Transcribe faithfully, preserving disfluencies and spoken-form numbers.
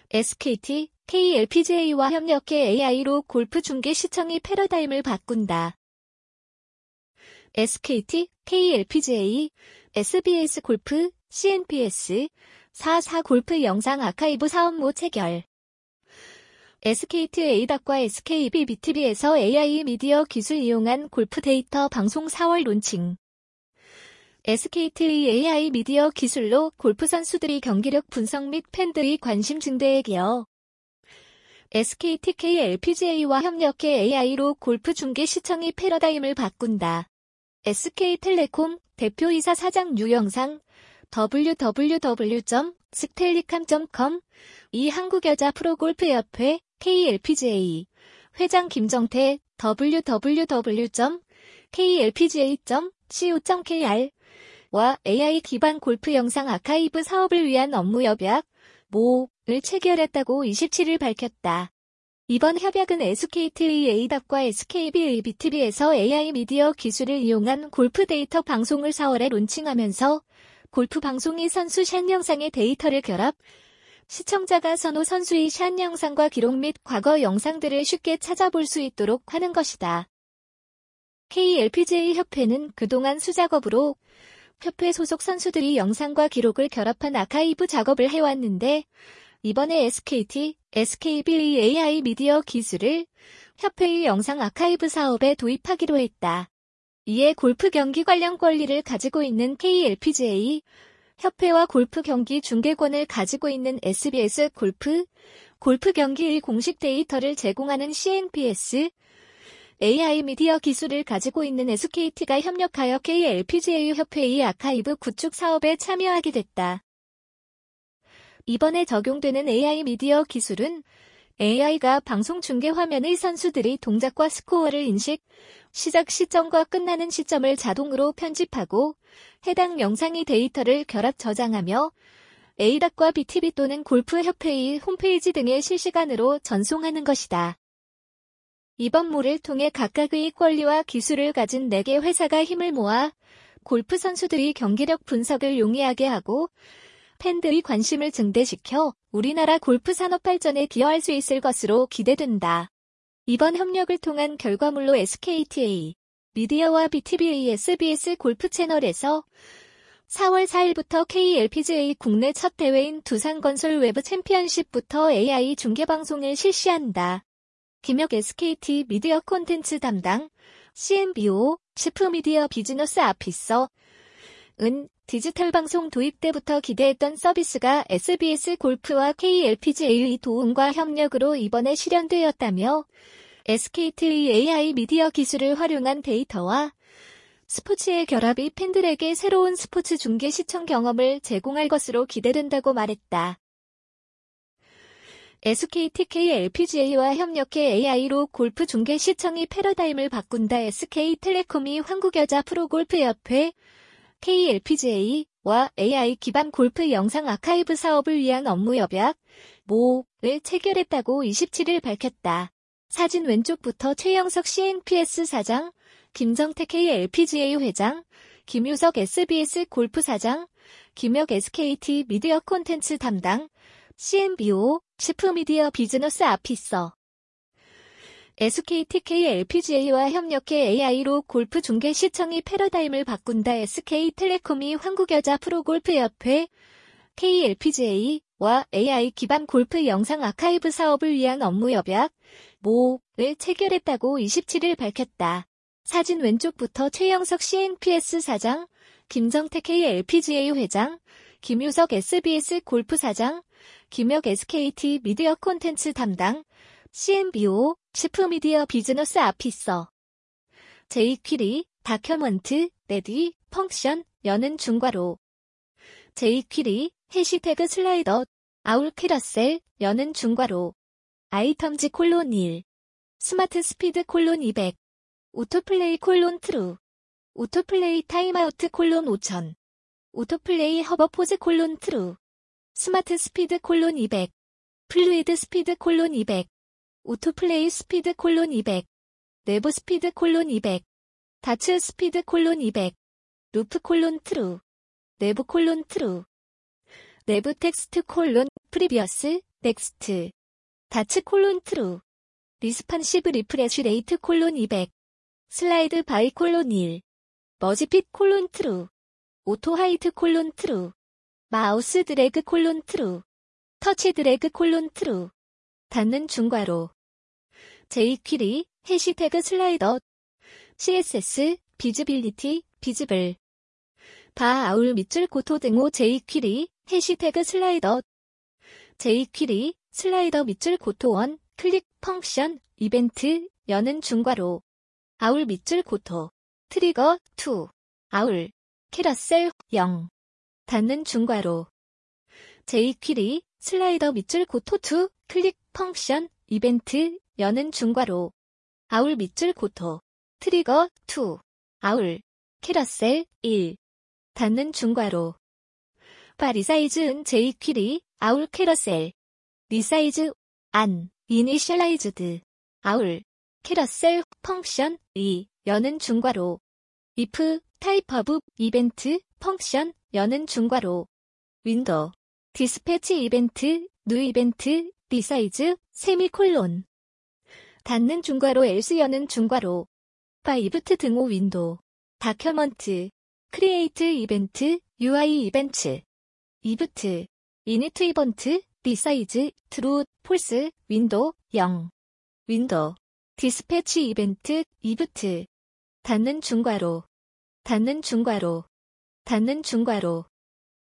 에스케이티, 케이엘피지에이와 협력해 에이아이로 골프 중계 시청의 패러다임을 바꾼다. 에스케이티, 케이엘피지에이, 에스비에스 골프, 씨엔피에스, 사십사 골프 영상 아카이브 사업무 체결. 에스케이티 에이닷과 에스케이비 비티비에서 에이아이 미디어 기술 이용한 골프 데이터 방송 사월 론칭. 에스케이티의 에이아이 미디어 기술로 골프 선수들이 경기력 분석 및 팬들의 관심 증대에 기여 에스케이티 케이엘피지에이와 협력해 에이아이로 골프 중계 시청의 패러다임을 바꾼다. 에스케이텔레콤 대표이사 사장 유영상 더블유 더블유 더블유 점 스텔리캄 점 컴 이 한국여자 프로골프협회 케이엘피지에이 회장 김정태 더블유 더블유 더블유 점 케이엘피지에이 점 씨오 점 케이알 와 에이아이 기반 골프 영상 아카이브 사업을 위한 업무 협약 모를 체결했다고 이십칠일 밝혔다. 이번 협약은 에스케이티의 에이닷과 에스케이비의 비티비에서 에이아이 미디어 기술을 이용한 골프 데이터 방송을 사월에 론칭하면서 골프 방송이 선수 샷 영상의 데이터를 결합, 시청자가 선호 선수의 샷 영상과 기록 및 과거 영상들을 쉽게 찾아볼 수 있도록 하는 것이다. 케이엘피지에이 협회는 그동안 수작업으로 협회 소속 선수들이 영상과 기록을 결합한 아카이브 작업을 해왔는데 이번에 에스케이티, 에스케이비의 에이아이 미디어 기술을 협회의 영상 아카이브 사업에 도입하기로 했다. 이에 골프 경기 관련 권리를 가지고 있는 케이엘피지에이, 협회와 골프 경기 중계권을 가지고 있는 에스비에스 골프, 골프 경기의 공식 데이터를 제공하는 씨엔피에스, 에이아이 미디어 기술을 가지고 있는 에스케이티가 협력하여 케이엘피지에이 협회의 아카이브 구축 사업에 참여하게 됐다. 이번에 적용되는 에이아이 미디어 기술은 에이아이가 방송 중계 화면의 선수들이 동작과 스코어를 인식, 시작 시점과 끝나는 시점을 자동으로 편집하고 해당 영상의 데이터를 결합 저장하며 에이닷과 비티비 또는 골프협회의 홈페이지 등에 실시간으로 전송하는 것이다. 이번 모를 통해 각각의 권리와 기술을 가진 네 개 회사가 힘을 모아 골프 선수들이 경기력 분석을 용이하게 하고 팬들의 관심을 증대시켜 우리나라 골프 산업 발전에 기여할 수 있을 것으로 기대된다. 이번 협력을 통한 결과물로 에스케이티에이, 미디어와 비티비의 에스비에스 골프 채널에서 사월 사일부터 케이엘피지에이 국내 첫 대회인 두산건설 외부 챔피언십부터 에이아이 중계방송을 실시한다. 김혁 에스케이티 미디어 콘텐츠 담당, 씨엠비오, 치프 미디어 비즈너스 아피서, 은 디지털 방송 도입 때부터 기대했던 서비스가 에스비에스 골프와 케이엘피지에이의 도움과 협력으로 이번에 실현되었다며 에스케이티의 에이아이 미디어 기술을 활용한 데이터와 스포츠의 결합이 팬들에게 새로운 스포츠 중계 시청 경험을 제공할 것으로 기대된다고 말했다. 에스케이티 케이엘피지에이와 협력해 에이아이로 골프 중계 시청의 패러다임을 바꾼다. 에스케이텔레콤이 한국여자 프로골프협회 케이엘피지에이와 에이아이 기반 골프 영상 아카이브 사업을 위한 업무 협약 모를 체결했다고 이십칠일 밝혔다. 사진 왼쪽부터 최영석 씨엔피에스 사장, 김정태 케이엘피지에이 회장, 김유석 에스비에스 골프 사장, 김혁 에스케이티 미디어 콘텐츠 담당, 씨엠비오, 치프 미디어 비즈너스 아피서. 에스케이티 케이엘피지에이와 협력해 에이아이로 골프 중계 시청의 패러다임을 바꾼다. 에스케이텔레콤이 한국여자 프로골프협회 케이엘피지에이와 에이아이 기반 골프 영상 아카이브 사업을 위한 업무 협약 모를 체결했다고 이십칠일 밝혔다. 사진 왼쪽부터 최영석 씨엔피에스 사장, 김정태 케이엘피지에이 회장, 김유석 에스비에스 골프 사장, 김혁 에스케이티 미디어 콘텐츠 담당, 씨엠비오, 치프 미디어 비즈너스 아피서. 제이퀴리, 다큐먼트, 레디, 펑션, 여는 중괄호. 제이퀴리, 해시태그 슬라이더, 아울 캐러셀, 여는 중괄호. 아이텀즈 콜론 일. 스마트 스피드 콜론 이백. 오토플레이 콜론 트루. 오토플레이 타임아우트 콜론 오천. 오토플레이 허버 포즈 콜론 트루. 스마트 스피드 콜론 이백. 플루이드 스피드 콜론 이백. 오토플레이 스피드 콜론 이백. 내부 스피드 콜론 이백. 다츠 스피드 콜론 이백. 루프 콜론 트루. 내부 콜론 트루. 내부 텍스트 콜론 프리비어스 넥스트. 다츠 콜론 트루. 리스판시브 리프레쉬 레이트 콜론 이백. 슬라이드 바이 콜론 일. 머지핏 콜론 트루. 오토 하이트 콜론 트루. 마우스 드래그 콜론 트루. 터치 드래그 콜론 트루. 닫는 중괄호. jQuery, 해시태그 슬라이더. 씨에스에스, 비즈빌리티, 비즈블. 바 아울 밑줄 고토 등호 jQuery, 해시태그 슬라이더. jQuery, 슬라이더 밑줄 고토 원, 클릭 펑션, 이벤트, 여는 중괄호. 아울 밑줄 고토. 트리거 이. 아울. 캐러셀 영. 닫는 중괄호. jQuery, 슬라이더 밑줄 고토 이, 클릭 펑션, 이벤트, 여는 중괄호. 아울 밑줄 고토. 트리거 이. 아울. 캐러셀 일. 닫는 중괄호. 바 리사이즈은 jQuery, 아울 캐러셀. 리사이즈, 안, 이니셜라이즈드. 아울. 캐러셀, 펑션, 이, 여는 중괄호. if, 타입 오브, 이벤트, 펑션, 여는 중괄호. 윈도우. 디스패치 이벤트, 뉴 이벤트, 리사이즈, 세미콜론. 닫는 중괄호 else 여는 중괄호. 바 이브트 등호 윈도우. 다큐먼트. 크리에이트 이벤트, 유아이 이벤트. 이브트. 이니트 이번트, 리사이즈, 트루, 폴스, 윈도우, 영. 윈도우. 디스패치 이벤트, 이브트. 닫는 중괄호. 닫는 중괄호. 닫는 중괄호.